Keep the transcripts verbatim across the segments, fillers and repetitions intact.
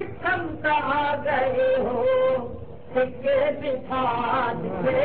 کم کہاں گئے ہو سکے بٹھا دیے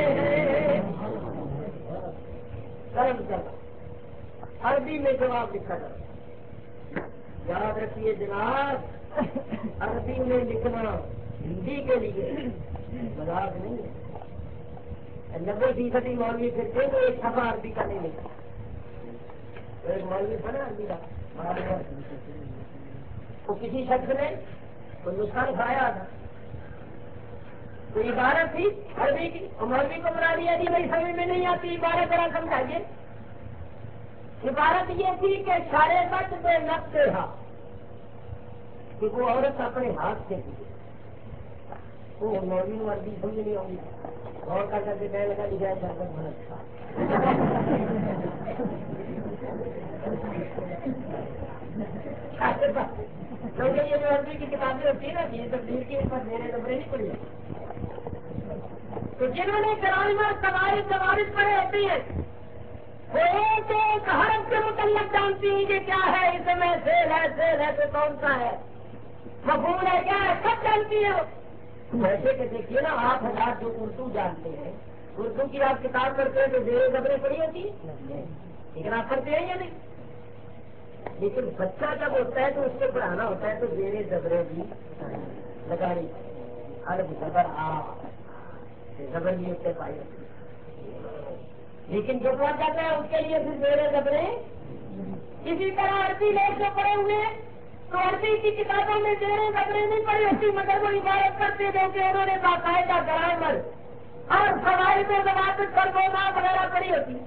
کرم کرنا عربی میں جواب لکھا جاتا. یاد رکھیے جناب عربی میں لکھنا ہندی کے لیے مذاق نہیں ہے. نبے فیصدی مولوی پھرتے تو ایک صفحہ عربی کا نہیں لکھا. ایک مولوی تھا نا عربی کا تو کسی شخص نے کوئی نسخہ کھایا تھا کوئی عبارت تھی عربی کی مولوی کو بنا دیا جی بھائی سمجھ میں نہیں آتی عبارت ذرا سمجھائیے. عبارت یہ تھی کہ سارے بت بے نقص رہا کہ وہ عورت اپنے ہاتھ سے کی. وہ مولوی کو عربی سمجھ نہیں آؤں گی اور کر کر کے کہنے لگا لکھا ہے شربت بہت اچھا. کیونکہ یہ جو عربی کی کتابیں ہوتی ہیں نا یہ تبدیل کی ان پر میرے نمبریں نہیں پڑی. تو جنہوں نے کرائم اور قواعد قواعد پڑے ہوتے ہیں وہ ایک ایک حرف کے متعلق جانتی ہیں کہ کیا ہے اس میں سیل ہے سیل ہے تو کون سا ہے مفہوم ہے کیا ہے سب جانتی ہیں. ویسے کہ دیکھیے نا آپ حضرات جو اردو جانتے ہیں اردو کی آپ کتاب پڑھتے ہیں تو زیر زبریں پڑھی ہوتی ہیں لیکن آپ پڑھتے ہیں یا نہیں. لیکن بچہ جب ہوتا ہے تو اس کو پڑھانا ہوتا ہے تو زیر زبریں بھی لگانی الگ زبر آ زبر بھی اس سے پائی ہوتی ہے. لیکن جو پڑھ جاتا ہے اس کے لیے پھر زیر زبریں اسی طرح عربی لوگ جو پڑھے ہوئے تو عربی کی کتابوں میں زیر زبریں نہیں پڑی ہوتی مگر وہ عبارت کرتے ہیں کہ انہوں نے باقاعدہ گرامر اور فوائد و ضوابط پر بونا وغیرہ پڑی ہوتی.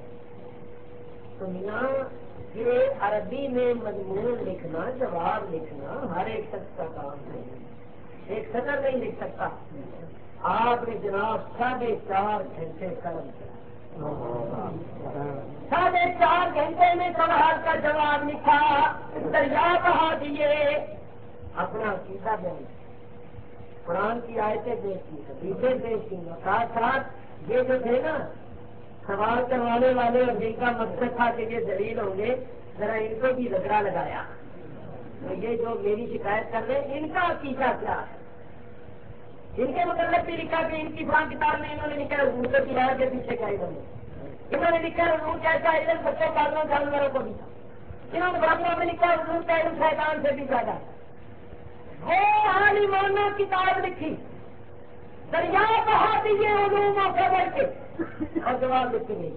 تو میاں یہ عربی میں مضمون لکھنا جواب لکھنا ہر ایک شخص کا کام ہے. ایک سطر نہیں لکھ سکتا. آپ نے جناب ساڑھے چار گھنٹے قلم کیا ساڑھے چار گھنٹے میں سوال کا جواب لکھا دریا بہا دیے اپنا عقیدہ بیان قرآن کی آیتیں پیش کی حدیثیں پیش کی ساتھ ساتھ یہ جو تھے نا سوال کروانے والے اور جن کا مقصد تھا کہ یہ دلیل ہوں گے ذرا ان کو بھی رگڑا لگایا. تو یہ جو میری شکایت کر رہے ہیں ان کا عقیدہ کیا ہے. ان کے متعلق بھی لکھا کہ ان کی فلاں کتاب میں انہوں نے لکھا حضور کے سلاح کے پیچھے کا علم ہے. انہوں نے لکھا حضور کیسا علم بچوں پالوں جانوروں کو بھی تھا. انہوں نے بابلوں میں لکھا حضور کا علم شیطان سے بھی زیادہ. وہ عالموں نے کتاب لکھی دریا بہا دیے علوم و فضل کے اور جواب لکھ گئی.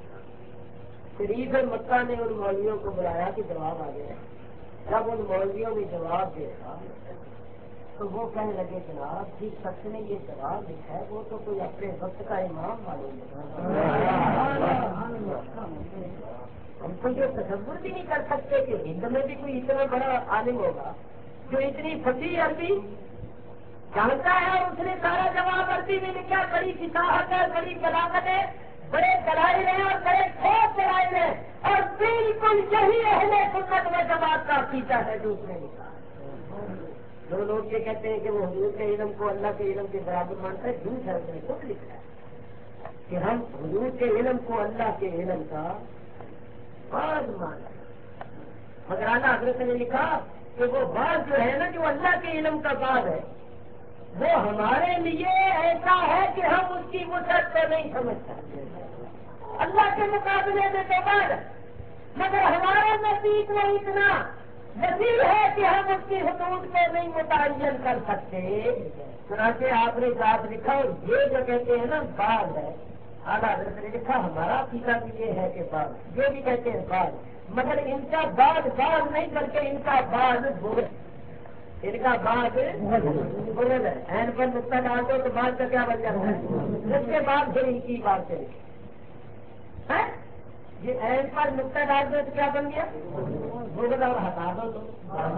شریف مکہ نے ان مولویوں کو بلایا کہ جواب آ گیا. جب ان مولویوں نے جواب دیکھا تو وہ کہنے لگے جناب جس شخص نے یہ جواب لکھا ہے وہ تو کوئی اپنے وقت کا امام معلوم ہے. ہم تو یہ تصور بھی نہیں کر سکتے کہ ہند میں بھی کوئی اتنا بڑا عالم ہوگا جو اتنی فصیح عربی جانتا ہے. اس نے سارا جواب عربی میں لکھا. بڑی فصاحت ہے بڑی بلاغت ہے بڑے دلائل ہیں اور بڑے ٹھوس دلائل ہیں اور بالکل یہی اہل سنت و جماعت کا عقیدہ ہے جو اس نے لکھا. جو لوگ یہ کہتے ہیں کہ وہ حضور کے علم کو اللہ کے علم کے برابر مانتا ہے جھوٹ ہے. اس نے خود لکھا ہے کہ ہم حضور کے علم کو اللہ کے علم کا بعض مانتے ہیں. مگر اعلیٰ حضرت نے لکھا کہ وہ بعض جو ہے نا جو اللہ کے علم کا بعض ہے وہ ہمارے لیے ایسا ہے کہ ہم اس کی وسعت کو نہیں سمجھ سکتے. اللہ کے مقابلے میں تو بعض ہے مگر ہمارے نزدیک وہ اتنا وسیع ہے کہ ہم اس کی حدود کو نہیں متعین کر سکتے. چنانچہ آپ نے ذات لکھا اور یہ جو کہتے ہیں نا بعض ہے اعلیٰ حضرت نے لکھا ہمارا عقیدہ بھی یہ ہے کہ بعض یہ بھی کہتے ہیں بعض مگر ان کا بعض بعض نہیں بلکہ ان کا بعض بغض ان کا بعض بغض ہے. این پر نقطہ ڈال دو تو بعض کا کیا بن جاتا ہے. اس کے بعد پھر ان کی بات چلے یہ این پر نقطہ ڈال دو تو کیا بن گیا بغض اور ہٹا دو تو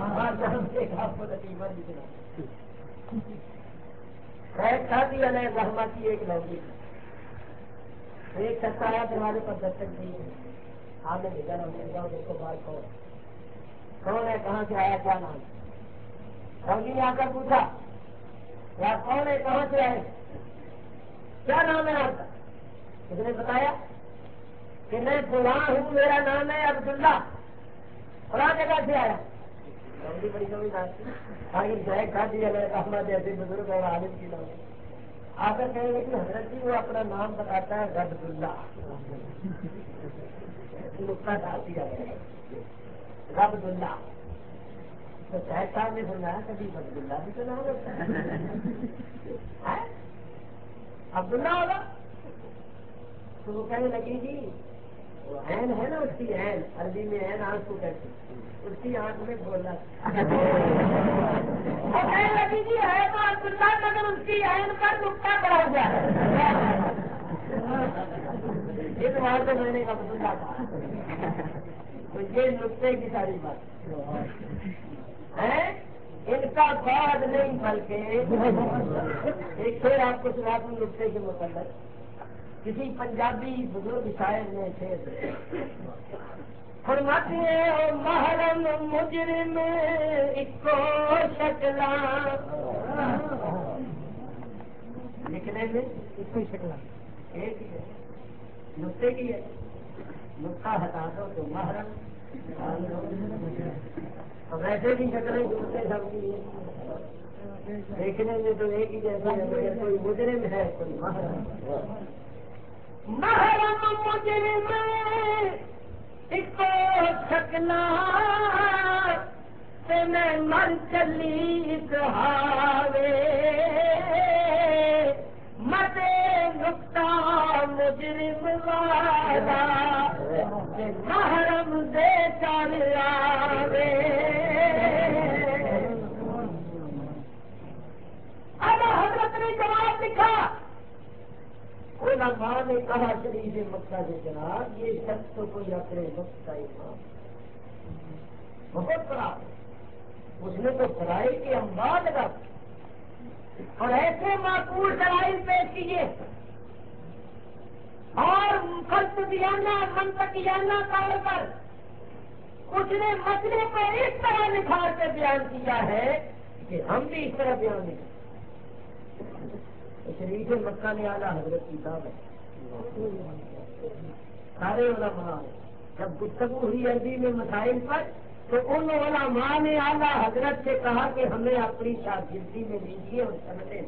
شادی علیہ رحمہ کی ایک لوگی ایک سچا آیا دروازے پر دستک دی آپ نے بھیجا نام جاؤ دیکھو بات کون کون ہے کہاں سے آیا کیا نام. لوگی نے آ کر پوچھا یا کون ہے کہاں سے آئے کیا نام ہے آپ کا. اس نے بتایا کہ میں فلاں ہوں میرا نام ہے عبداللہ فلاں جگہ سے آیا. لمبی بڑی لمبی ناچتی آخر جائے کھا دیا احمد جیسے بزرگ اور عالم کی لمبی آ کر کہنے لگی حضرت جی وہ اپنا نام بتاتا ہے رب اللہ نقطہ ڈال دیا گیا رب اللہ تو شاہد صاحب نے سمجھایا کبھی عبد اللہ بھی تو نام ہوتا ہے عبداللہ ہوگا تو وہ کہنے لگی جی وہ عین ہے نا اس کی عین عربی میں عین آنکھ کو کہتے اس کی آنکھ میں بولنا وہ کہنے لگی جی ہے تو عبداللہ مگر اس کی عین پر نقطہ پڑا ہوا ہے اس بار تو میں نے عبداللہ کہا تو یہ نقطے کی ساری بات ہے ان کا بعد نہیں بلکہ ایک پھر آپ کو سنا دوں نقطے کے متعلق کسی پنجابی بزرگ شاعر نے شعر فرماتے ہیں محرم مجرم اکو شکلا لکھنے میں اکو شکلا ایک ہی ہے نقطے کی ہے نقطہ ہٹا دو تو محرم اور ویسے بھی شکلیں دوسرے سب کی دیکھنے میں تو ایک ہی جیسا ہے کوئی مجرم ہے کوئی محرم محرم مجرم اکو شکلا سے میں مر چلی کہاوے مدے نقطہ مجرم والا محرم دے چل آوے اعلیٰ حضرت نے جواب لکھا علماء نے کہا شریف مکہ سے جناب یہ شخص تو کوئی اپنے وقت کا امام بہت بڑا اس نے تو سرائی کے انبار لگا اور ایسے معقول دلائل پیش کیے اور فلسفیانہ منطقیانہ طور پر اس نے مسئلے کو اس طرح نکھار کے بیان کیا ہے کہ ہم بھی اس طرح بیان نہیں شریف مکہ نے اعلیٰ حضرت کی کتاب ہے سارے علماء جب گفتگو ہوئی عربی میں مسائل پر تو ان علماء نے اعلیٰ حضرت سے کہا کہ ہمیں اپنی شاگردی میں لیجیے اور سمجھیں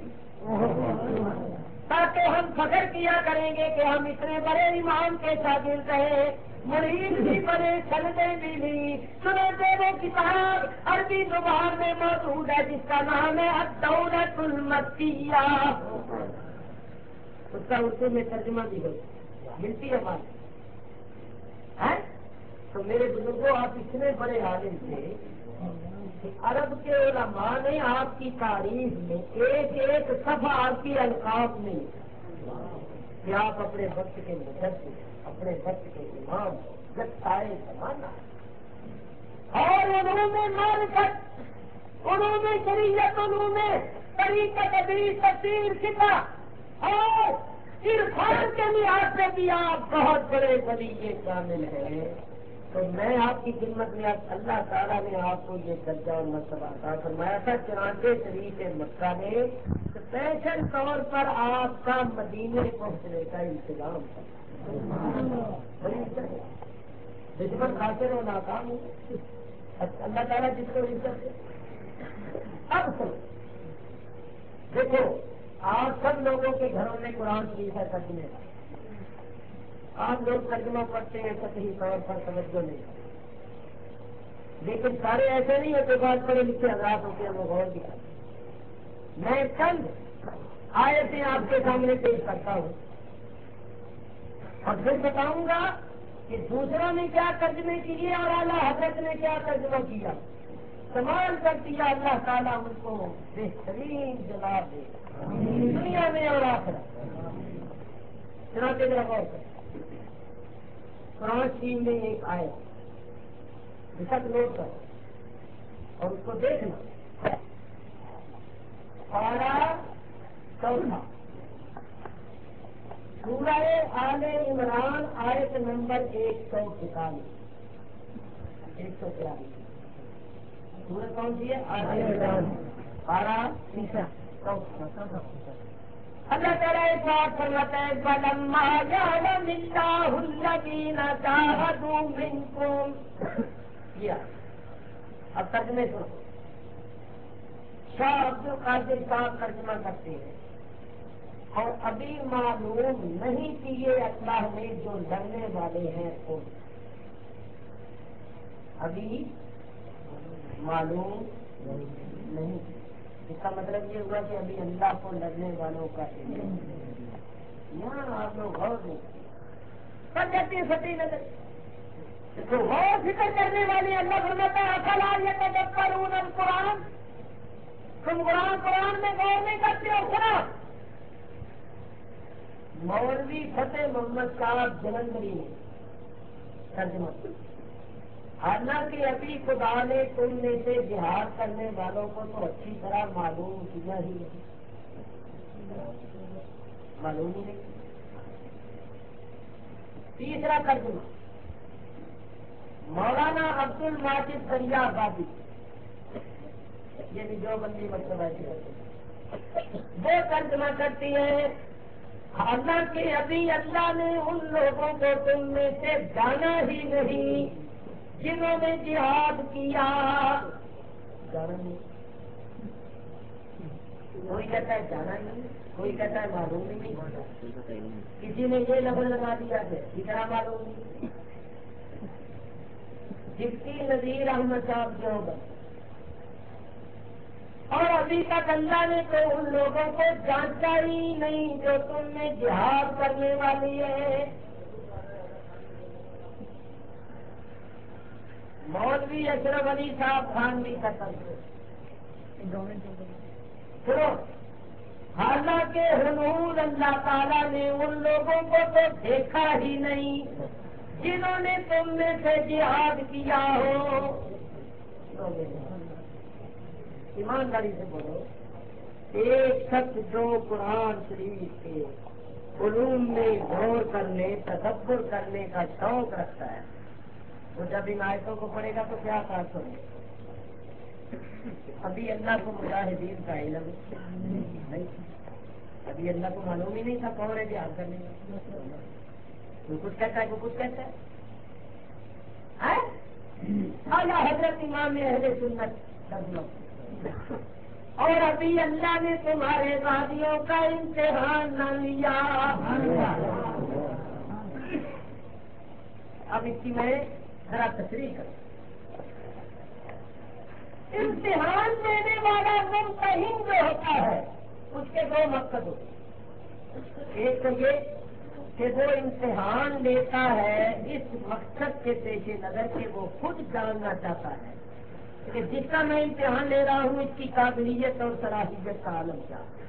تاکہ ہم فخر کیا کریں گے کہ ہم اتنے بڑے امام کے شاگرد رہے مرید بھی بڑے سندیں بھی لی سنے وہ کتاب عربی زبان میں موجود ہے جس کا نام ہے الدولۃ المکیہ اس کا اردو میں ترجمہ بھی ہو ملتی ہے بات تو میرے بزرگوں آپ اتنے بڑے عالم تھے کہ عرب کے علماء نے آپ کی تاریخ میں ایک ایک صفحہ آپ کی القاب میں کہ آپ اپنے وقت کے مجدد اپنے وقت کے امام گتائے زمانہ اور انہوں نے معرفت انہوں نے شریعت انہوں نے طریقت حدیث تفسیر فقہ اور عرفان کے لحاظ سے بھی آپ بہت بڑے ولی کامل ہیں تو میں آپ کی خدمت میں آج اللہ تعالیٰ نے آپ کو یہ درجہ اور مرتبہ عطا فرمایا تھا چنانچہ شریف مکہ نے اسپیشل طور پر آپ کا مدینے پہنچنے کا انتظام تھا دشمن خاطر و ناکام ہو اللہ تعالیٰ جس کو عزت دے اب سنو دیکھو آپ سب لوگوں کے گھروں میں قرآن شریف ہے ترجمے کا آپ لوگ ترجمہ پڑھتے ہیں سطحی طور پر توجہ نہیں کرتے لیکن سارے ایسے نہیں ہوتے بہت پڑھے لکھے حضرات ہوتے ہیں وہ غور بھی کرتے میں چند آیتیں آپ کے سامنے پیش کرتا ہوں اور پھر بتاؤں گا کہ دوسروں نے کیا ترجمے کیے اور اعلیٰ حضرت نے کیا ترجمہ کیا کمال کر دیا اللہ تعالیٰ ان کو بہترین جواب دے دنیا میں اور آخرت چنانچہ ذرا غور کریں قرآن شریف میں ایک آئے جسک نوٹ کرو اور اس کو دیکھنا پارہ چوتھا سورہ آل عمران آیت نمبر ایک سو اکتالیس ایک سو تیالیس سورہ کون سی ہے آل عمران پارہ تیسرا چوتھا اللہ تعالیٰ ایک بات فرماتا ہے وَلَمَّا يَعْلَمِ اللَّهُ الَّذِينَ جَاهَدُوا مِنكُمْ کیا اب ترجمے سنو. شاہ عبد القادر صاحب ترجمہ کرتے ہیں اور ابھی معلوم نہیں کہ یہ اللہ میں جو لڑنے والے ہیں کون. ابھی معلوم نہیں. اس کا مطلب یہ ہوا کہ ابھی اللہ کو لڑنے والوں کا علم. یہاں آپ لوگ غور نہیں کر جاتی ہے سچی نظر تو غور فکر کرنے والے اللہ فرماتا ہے افلا یتدبرون القرآن. تم قرآن قرآن میں غور نہیں کرتے ہو. سنا مولوی فتح محمد صاحب جلندری نے ترجمہ. حالانکہ ابھی خدا نے تم میں سے جہاد کرنے والوں کو تو اچھی طرح معلوم کیا ہی نہیں. معلوم ہی نہیں. تیسرا ترجمہ مولانا عبد الماجد دریا آبادی, یہ بھی جو بندی مطلب ایسی کرتے وہ ترجمہ کرتی ہے حالانکہ ابھی اللہ نے ان لوگوں کو تم میں سے جانا ہی نہیں جنہوں نے جہاد کیا. جانا نہیں. کوئی کہتا ہے جانا نہیں, کوئی کہتا ہے معلوم ہی نہیں. کسی نے یہ لفظ لگا دیا ہے اسی طرح معلوم نہیں. جس کی نذیر احمد صاحب جو ہوگا. اور ابھی تک اللہ نے تو ان لوگوں کو جانتا ہی نہیں جو تم میں جہاد کرنے والی ہے. مولوی اشرف علی صاحب خان بھی کرتا ہے. حالانکہ حضور اللہ تعالیٰ نے ان لوگوں کو تو دیکھا ہی نہیں جنہوں نے تم میں سے جہاد کیا ہو. ایمانداری سے بولو. ایک شخص جو قرآن شریف کے علوم میں غور کرنے تدبر کرنے کا شوق رکھتا ہے وہ جب ان آیتوں کو پڑھے گا تو کیا تاثر ہوگا. ابھی اللہ کو مجاہدین کا علم نہیں. ابھی اللہ کو معلوم ہی نہیں تھا کون ہے جہاد کرنے کا. کوئی کچھ کہتا ہے کوئی کچھ کہتا ہے. اعلیٰ حضرت امام اہل سنت اور ابھی اللہ نے تمہارے وادیوں کا امتحان نہ لیا. اب اس کی میں ذرا تشریح کروں. امتحان دینے والا ممتحن جو ہوتا ہے اس کے دو مقصد ہوتے ہیں. ایک تو یہ کہ وہ امتحان لیتا ہے اس مقصد کے پیش نظر کہ وہ خود جاننا چاہتا ہے کہ جس کا میں امتحان لے رہا ہوں اس کی قابلیت اور صلاحیت کا عالم کیا ہے.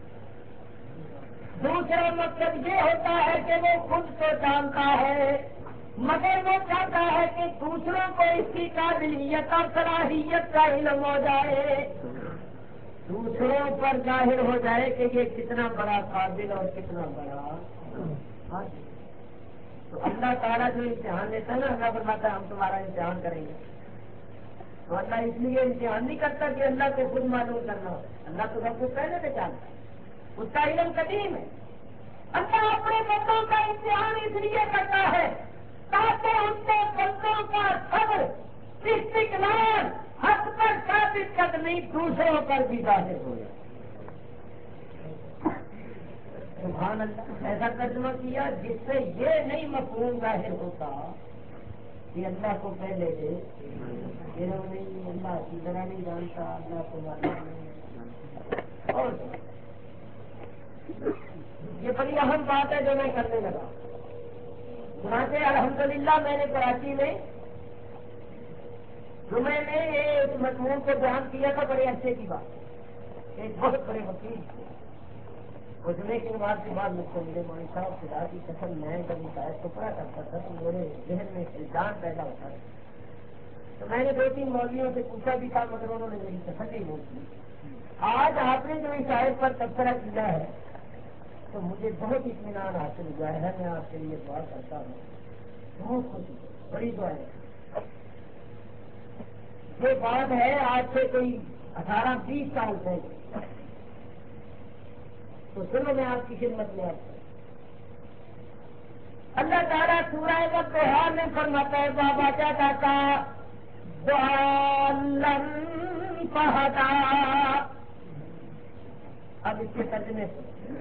دوسرا مقصد یہ ہوتا ہے کہ وہ خود کو جانتا ہے مگر وہ چاہتا ہے کہ دوسروں کو اس کی قابلیت اور صلاحیت کا علم ہو جائے, دوسروں پر ظاہر ہو جائے کہ یہ کتنا بڑا قابل اور کتنا بڑا. تو اللہ تعالیٰ جو امتحان لیتا ہے نا اللہ فرماتا ہے ہم تمہارا امتحان کریں گے. تو اللہ اس لیے امتحان نہیں کرتا کہ اللہ کو خود معلوم کرنا ہو. اللہ تو سب کچھ پہلے سے جانتا ہے, اس کا علم قدیم ہے. اللہ اپنے بندوں کا امتحان اس لیے کرتا ہے تاکہ ان کے بندوں کا صبر استقلال حق پر ثابت قدمی دوسروں پر بھی ظاہر ہو جائے. سبحان اللہ. ایسا ترجمہ کیا جس سے یہ نہیں مفہوم ظاہر ہوتا کہ اللہ کو پہلے سے نہیں, اللہ کی طرح نہیں جانتا, اللہ کو معلوم نہیں. اور یہ بڑی اہم بات ہے جو میں کرنے لگا. چنانچہ الحمدللہ میں نے کراچی میں جمعے میں ایک مضمون کو بیان کیا تھا. بڑے عرصے کی بات. ایک بہت بڑے وکیل جمعے کے بعد کے بعد مجھ کو ملے مولوی صاحب خدا کی قسم میں جب اس آیت کو پڑھا کرتا تھا تو میرے ذہن میں الزام پیدا ہوتا تھا. تو میں نے دو تین مولویوں سے پوچھا بھی تھا مگر انہوں نے میری تسلی نہیں کی. آج آپ نے جو اس آیت پر تبصرہ کیا ہے تو مجھے بہت اطمینان حاصل ہوا ہے. میں آپ کے لیے دعا کرتا ہوں. بہت خوشی, بڑی دعا ہے. یہ بات ہے آج سے کوئی اٹھارہ بیس سال پہلے. تو سنو میں آپ کی خدمت میں آپ اللہ تعالیٰ سورہ والضحیٰ میں فرماتا ہے بابا کیا کہتا اللہ فہدا. اب اس کے ترجمے سے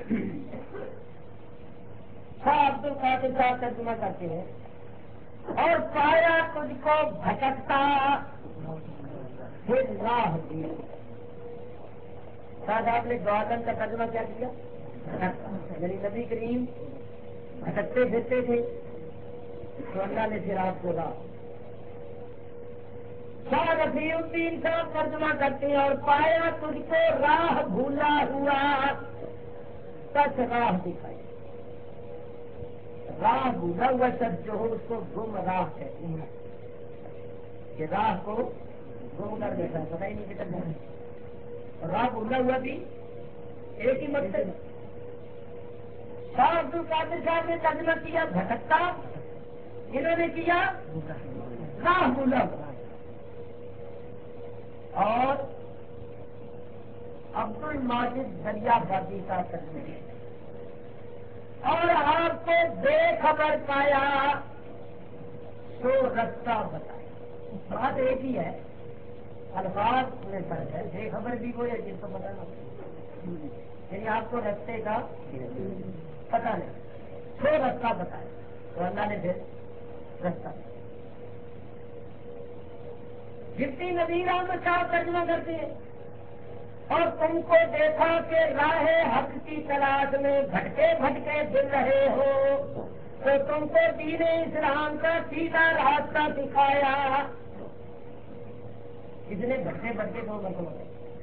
شاہ عبد القادر صاحب ترجمہ کرتے ہیں اور پایا تجھ کو بھٹکتا پھر راہ دی. شاہ صاحب نے گوالن کا ترجمہ کیا کیا؟ یعنی نبی کریم بھٹکتے پھرتے تھے تو اللہ نے پھر آپ کو راہ. شاہ رفیع الدین صاحب ترجمہ کرتے ہیں اور پایا تجھ کو راہ بھولا ہوا سچ راہ دکھائی. راہ بھولا ہوا شخص جو ہو اس کو گم راہ کہتے ہیں کہ راہ کو گم کر دیتا ہے, پتہ ہی نہیں کدھر جانا. راہ بھولا ہوا بھی ایک ہی مقصد. شاہ عبد القادر صاحب نے ترجمہ کیا بھٹکتا, انہوں نے کیا راہ بھولا ہوا. اور عبد الماجد دریا بادی کا ترجمہ اور آپ کو بے خبر پایا سو رستہ بتایا. بات ایک ہی ہے, الفاظ میں فرق ہے. بے خبر بھی کوئی ہے جس کو پتہ نہ, یعنی آپ کو رستے کا پتہ نہیں, سو رستہ بتایا تو اللہ نے پھر رستہ. جتنی نذیر احمد صاحب ترجمہ کرتے ہیں اور تم کو دیکھا کہ راہ حق کی تلاش میں بھٹکے بھٹکے پھر رہے ہو تو تم کو دین اسلام کا سیدھا راستہ دکھایا. اس نے بھٹکے بھٹکے دو مرتبہ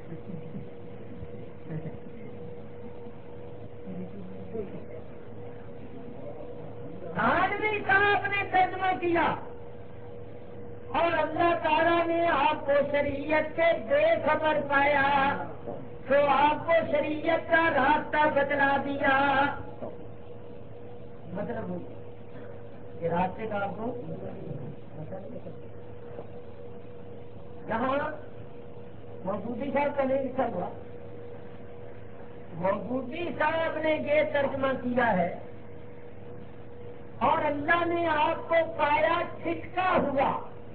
آدمی صاحب نے ترجمہ کیا اور اللہ تعالیٰ نے آپ کو شریعت سے بے خبر پایا تو آپ کو شریعت کا راستہ بتلا دیا. مطلب کہ راستے کا آپ کو یہاں محبوبی صاحب کا نہیں لکھا ہوا. محبوبی صاحب نے یہ ترجمہ کیا ہے اور اللہ نے آپ کو پایا چھٹکا ہوا.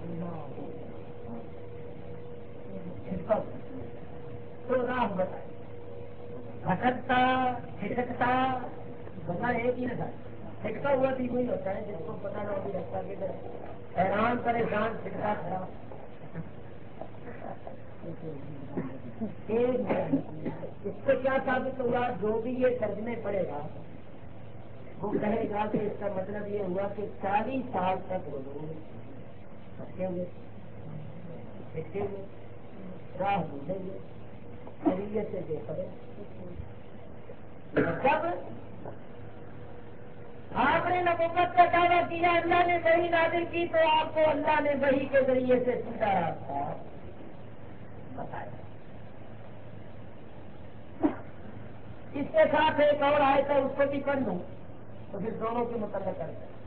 تو راہ بتائے بھٹکتا چھٹکتا بنا ایک ہی نہ تھا. چھٹکا ہوا بھی وہی ہوتا ہے جس کو پتا نہ ہوگی رکھتا کہ حیران پریشان چھٹکا کھڑا. اس سے کیا ثابت ہوا, جو بھی یہ ترجمے پڑے گا وہ کہے گا کہ اس کا مطلب یہ ہوا کہ چالیس سال تک وہ لوگ بھٹکے ہوئے چھٹکے ہوئے راہ بھولے ہوئے شریعت سے بے خبر. جب آپ نے نبوت کا دعویٰ کیا اللہ نے وحی نازل کی تو آپ کو اللہ نے وحی کے ذریعے سے سیدھا راستہ بتایا. اس کے ساتھ ایک اور آئے تھا اس کو بھی پڑھ لوں تو پھر دونوں کے متعلق کرتے ہیں.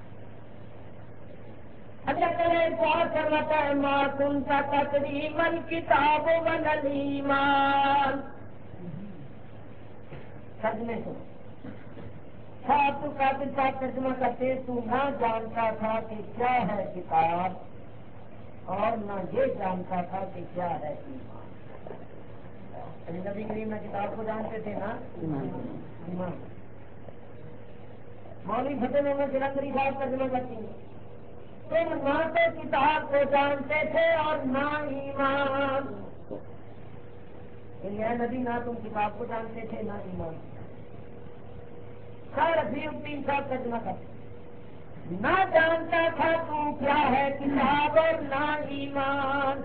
اللہ تعالیٰ بہت کرواتا ہے ما کنت تدری مل کتاب ولا الایمان. ترجمے سے صاحب تو قادر صاحب ترجمہ کرتے تو نہ جانتا تھا کہ کیا ہے کتاب اور نہ یہ جانتا تھا کہ کیا ہے ایمان. نبی کریم میں کتاب کو جانتے تھے نا ایمان. مولوی فتح محمد جلندری صاحب ترجمہ کرتی ہیں تم نہ تو کتاب کو جانتے تھے اور نہ ایمان. یہ نبی نہ تم کتاب کو جانتے تھے نہ ایمان. شاہ رفیع الدین صاحب ترجمہ کرتے نہ جانتا تھا تو کیا ہے کتاب اور نہ ایمان.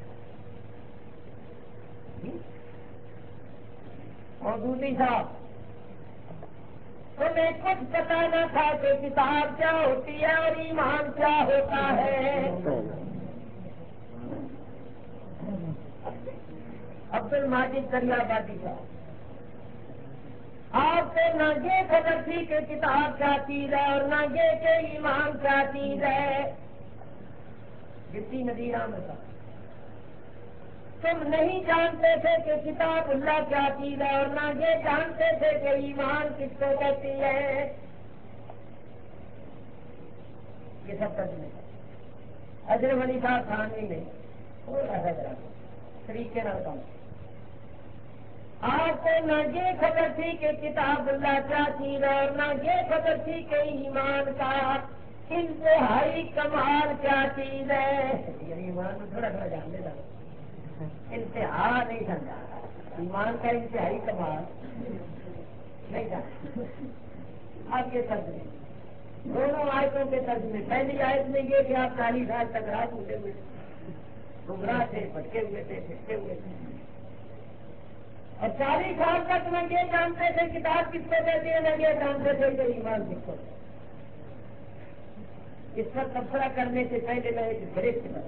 محبوبی صاحب تمہیں کچھ پتا نہ تھا کہ کتاب کیا ہوتی ہے اور ایمان کیا ہوتا ہے. عبد الماجد دریا بادی صاحب آپ کو نہ یہ خبر تھی کہ کتاب کیا چیز ہے اور نہ یہ کہ ایمان کیا چیز ہے. جتنی نذیر احمد صاحب تم نہیں جانتے تھے کہ کتاب اللہ کیا چیز ہے اور نہ یہ جانتے تھے کہ ایمان کس کو کہتی ہے. یہ سب ترجمے حضرت علی صاحب تھانوی نے تھوڑا سا ذرا طریقے نہ کام. آپ کو نہ یہ خبر تھی کہ کتاب اللہ کیا چیز ہے، اور نہ یہ خبر تھی کہ ایمان کا انتہائی کمال کیا چیز ہے. یعنی ایمان کو تھوڑا تھوڑا جان لینا، انتہا نہیں سمجھا. ایمان کا انتہائی کمال نہیں جانا. آپ یہ ترجمے دونوں آیتوں کے ترجمے. پہلی آیت میں یہ کہ آپ چالیس سال تک راہ بھولے ہوئے گمراہ تھے، بھٹکے ہوئے تھے، پھٹکے ہوئے تھے، اور چالیس سال تک نہ یہ جانتے تھے کتاب کس کو کہتے ہیں، نہ یہ جانتے تھے کہ ایمان کس کو. اس پر تبصرہ کرنے سے پہلے میں ایک بریک کروں.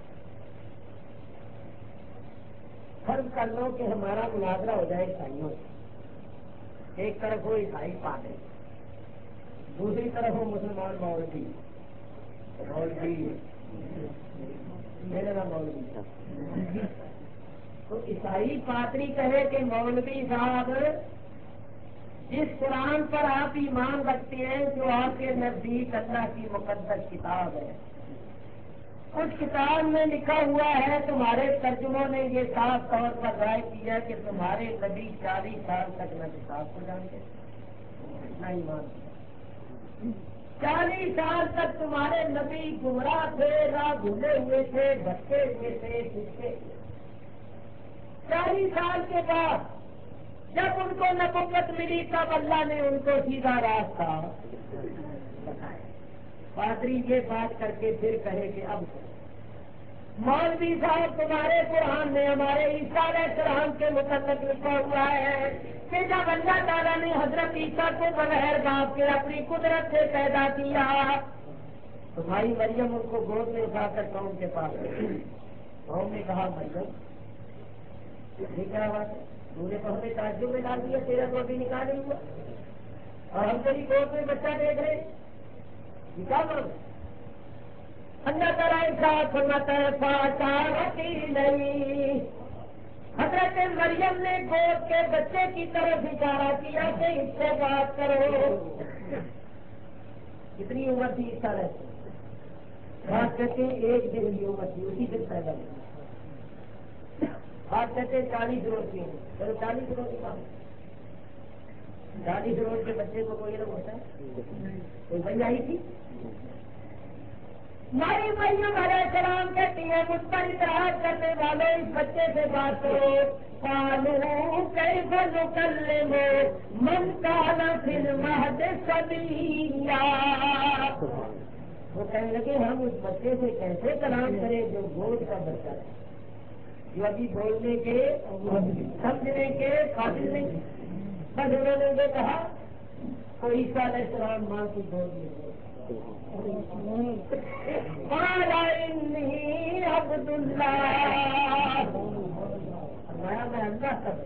فرض کر لو کہ ہمارا مناظرہ ہو جائے عیسائیوں سے. ایک طرف ہو عیسائی پادری، دوسری طرف ہو مسلمان مولوی. مولوی میرا نام مولوی تھا. تو عیسائی پادری کہے کہ مولوی صاحب جس قرآن پر آپ ایمان رکھتے ہیں، جو آپ کے نزدیک اللہ کی مقدس کتاب ہے، اس کتاب میں لکھا ہوا ہے، تمہارے ترجموں نے یہ صاف طور پر رائے کی ہے کہ تمہارے نبی چالیس سال تک نہ کتاب کو جانتے نہ ایمان. چالیس سال تک تمہارے نبی گمراہ تھے، راہ بھولے ہوئے تھے، بھٹکے ہوئے تھے، پھٹکے. چالیس سال کے بعد جب ان کو نبوت ملی تب اللہ نے ان کو سیدھا راستہ بتایا. پادری یہ بات کر کے پھر کہے کہ اب مولوی صاحب تمہارے قرآن میں ہمارے عیسیٰ علیہ السلام کے متعلق لکھا ہوا ہے کہ جب اللہ تعالیٰ نے حضرت عیسیٰ کو بغیر باپ کے اپنی قدرت سے پیدا کیا تو بھائی مریم ان کو گود میں اٹھا کر قوم کے پاس گئی. قوم نے کہا مریم یہ کیا بات ہے، تو نے تو ہمیں تعجب میں ڈال دیا، تیرا تو ابھی نکاح نہیں ہوا اور ہم تیری گود میں بچہ دیکھ رہے ہیں، کیا کرو. اللہ تعالیٰ ارشاد فرماتا ہے فَأَشَارَتْ إِلَيْهِ. حضرت مریم نے گود کے بچے کی طرف اشارہ کیا کہ اس سے بات کرو. کتنی عمر تھی اس طرح سے؟ بات کہتے ہیں ایک دن کی عمر تھی، اسی دن پیدا ہوئی. بات کہتے ہیں چالیس روز کی عمر. چلو چالیس روز کا چالیس روز کے بچے کو کوئی روگ ہوتا ہے؟ کوئی بھائی آئی تھی. ہماری مریم علیہ السلام کہتی ہے مجھ پر اعتراض کرنے والے اس بچے سے بات کرو. قالوا کیف نکلم من کان فی المہد صبیا. وہ کہنے لگے ہم اس بچے سے کیسے کلام کریں جو گود کا بچہ ہے، جو ابھی بولنے کے سمجھنے کے قابل نہیں. بس انہوں نے یہ کہا تو عیسیٰ علیہ السلام ماں کی گود میں گئے. قال انی عبد اللہ. میں اللہ کا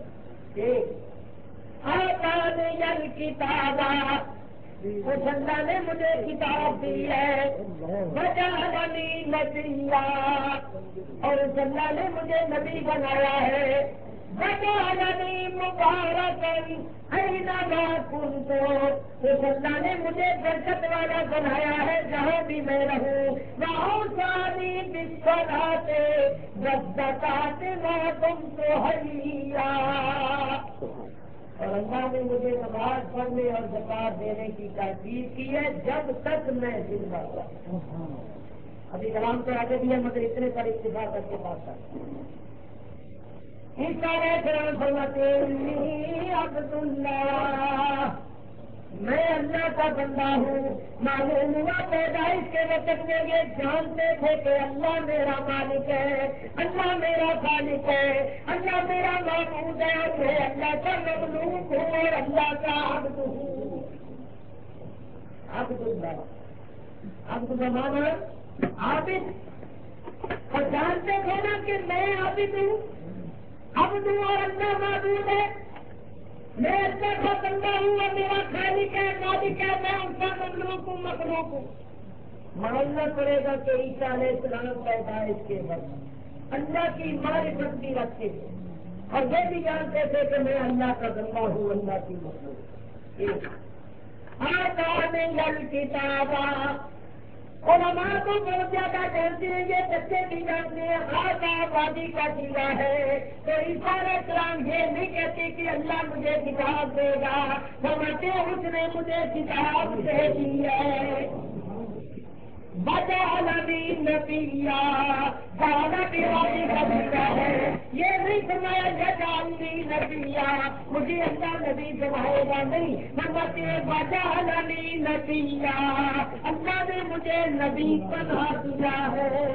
آتانی الکتاب. اس اللہ نے مجھے کتاب دی ہے. وجعلنی نبیا. اور اس اللہ نے مجھے نبی بنایا ہے. وجعلنی مبارکا اینما کنت. اس اللہ نے مجھے برکت والا بنایا ہے جہاں بھی میں رہوں. وأوصانی بالصلاۃ والزکاۃ ما دمت حیا. اور اللہ نے مجھے نماز پڑھنے اور زکات دینے کی تاکید کی ہے جب تک میں زندہ ہوں. ابھی کلام تو آگے بھی ہے مگر اتنے پر اتفاق کر کے بات کرتا ہوں. عیسیٰ علیہ السلام فرماتے ہیں انی عبد اللہ. میں اللہ کا بندہ ہوں. معلوم ہوا پیدائش کے وقت میں یہ جانتے تھے کہ اللہ میرا مالک ہے، اللہ میرا خالق ہے، اللہ میرا معبود ہے، اور میں اللہ کا مخلوق ہوں اور اللہ کا عبد ہوں. عبد اللہ، عبد کا معنی عابد. اور جانتے تھے نا کہ میں عابد ہوں، عبد ہوں اور اللہ معبود ہے. میں اللہ کا بندہ ہوں اور میرا خالق ہے، مالک ہے، میں اس کا مخلوق ہوں، مخلوق ہوں. ماننا پڑے گا کہ عیسیٰ علیہ السلام پیدائش کے وقت اللہ کی معرفت بھی رکھتے تھے اور یہ بھی جانتے تھے کہ میں اللہ کا بندہ ہوں، اللہ کی مخلوق. آتانی الکتاب. علماء کو بہت زیادہ جانتے ہیں، یہ بچے بھی جانتے ہیں، آج آبادی کا چیزا ہے تو عیسیٰ علیہ السلام یہ نہیں کہتے کہ اللہ مجھے کتاب دے گا، سمجھتے اس نے مجھے کتاب دے دی ہے۔ بجعلنی نبیا، جعل بیوانی کا چیزا ہے، یہ نہیں فرمایا یجعلنی نبیا، مجھے اللہ نبی بنائے گا، نہیں، فرماتے ہیں بجعلنی نبیا، اللہ نے مجھے نبی بنا دیا ہے۔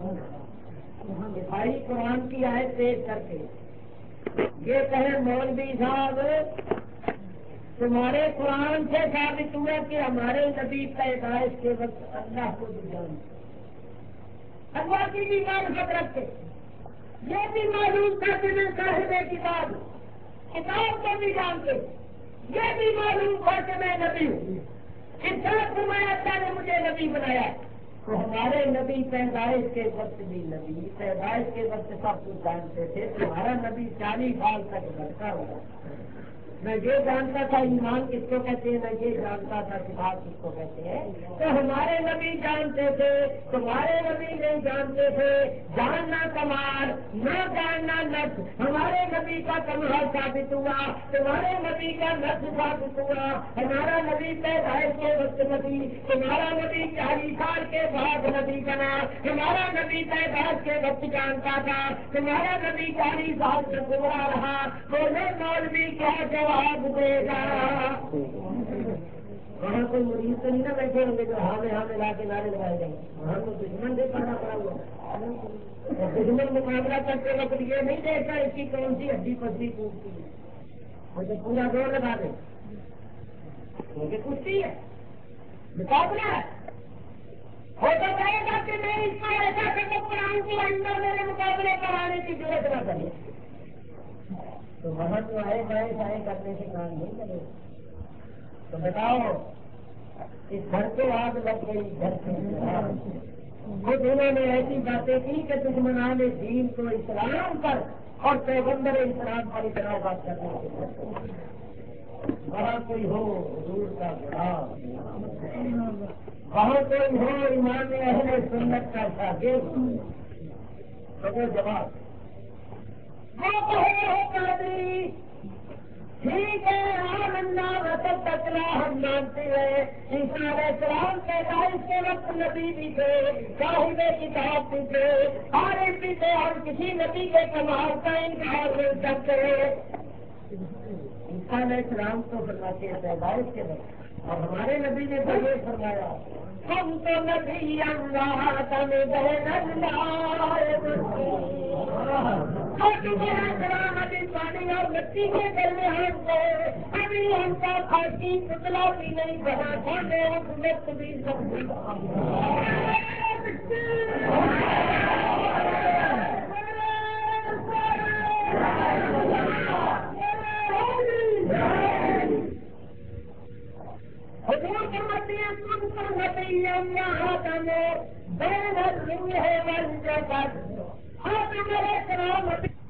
بھائی قرآن کی آیت پیش کر کے یہ کہے مولوی صاحب تمہارے قرآن سے ثابت ہوا کہ ہمارے نبی پیدائش کے وقت اللہ کو بھی جانتے، اللہ کی بھی معرفت رکھتے، یہ بھی معلوم تھا کہ میں صاحب کتاب کتاب کو بھی جانتے، یہ بھی معلوم تھا کہ میں نبی ہوں، ارشاد فرمایا اللہ نے مجھے نبی بنایا، تو ہمارے نبی پیدائش کے وقت بھی نبی، پیدائش کے وقت سب کچھ جانتے تھے، تمہارا نبی چالیس سال تک بھٹکا ہوا، میں یہ جانتا تھا ایمان کس کو کہتے ہیں، میں یہ جانتا تھا کتاب کس کو کہتے ہیں، تو ہمارے نبی جانتے تھے، تمہارے نبی نہیں جانتے تھے، جاننا کمال نہ جاننا نفس، ہمارے نبی کا کمال ثابت ہوا، تمہارے نبی کا نفس ثابت ہوا، ہمارا نبی پیدائش کے وقت نبی، تمہارا نبی چالیس سال کے بعد نبی بنا، ہمارا نبی پیدائش کے وقت جانتا تھا، تمہارا نبی چالیس سال سے گزرا رہا، بولے مولوی کیا جواب دے گا؟ وہاں کوئی مریض تو نہیں نہ بیٹھے ہوں گے جو ہاں میں ہاں میں لا کے نعرے لگائے جائیں گے، وہاں تو دشمن سے پڑھنا پڑا ہوا، دشمن مقابلہ کرتے وقت یہ نہیں دیکھتا اس کی کون سی ہڈی پستی ٹوٹتی ہے، وہ تو پورا زور لگا دے، کیونکہ کشتی ہے، مقابلہ ہے، ہو تو کہے گا کہ میں اس کا ایسا سبق پڑھاؤں کہ اندر میرے مقابلے کرانے کی ضرورت نہ پڑے، تو وہاں تو آئے بائے بائے کرنے سے کام نہیں کرے، تو بتاؤ اس گھر کو آگ لگ گئی، گھر سے خود انہوں نے ایسی باتیں کی کہ دشمنان دین کو اسلام پر اور پیغمبر اسلام پر اتنا بات کرنے کے، وہاں کوئی ہو حضور کا غلام، وہاں کوئی ہو امام اہل سنت کا شاگرد، تو وہ جواب وہ کہے قادری ٹھیک ہے، ہم اللہ وسط تکلا ہم مانتے ہیں، عیسیٰ علیہ السلام پیدائش کے وقت نبی بھی تھے، صاحب کتاب بھی تھے، عارف بھی تھے، اور کسی نبی کے کمال کا انکار نہیں کرتے، عیسیٰ علیہ السلام کو فرماتے ہیں پیدائش کے وقت، اور ہمارے نبی نے تو یہ فرمایا ہم تو نبی اللہ تم بین اللہ ابھی پانی اور مٹی کے درمیان سے ابھی ہم کا پھانسی پتلا بھی نہیں بنا تھا، حکومت بھی سمجھ حضور فرماتے ہیں تم تو نبی اللہ تم بین الروح والجسد، آپ میرے سلام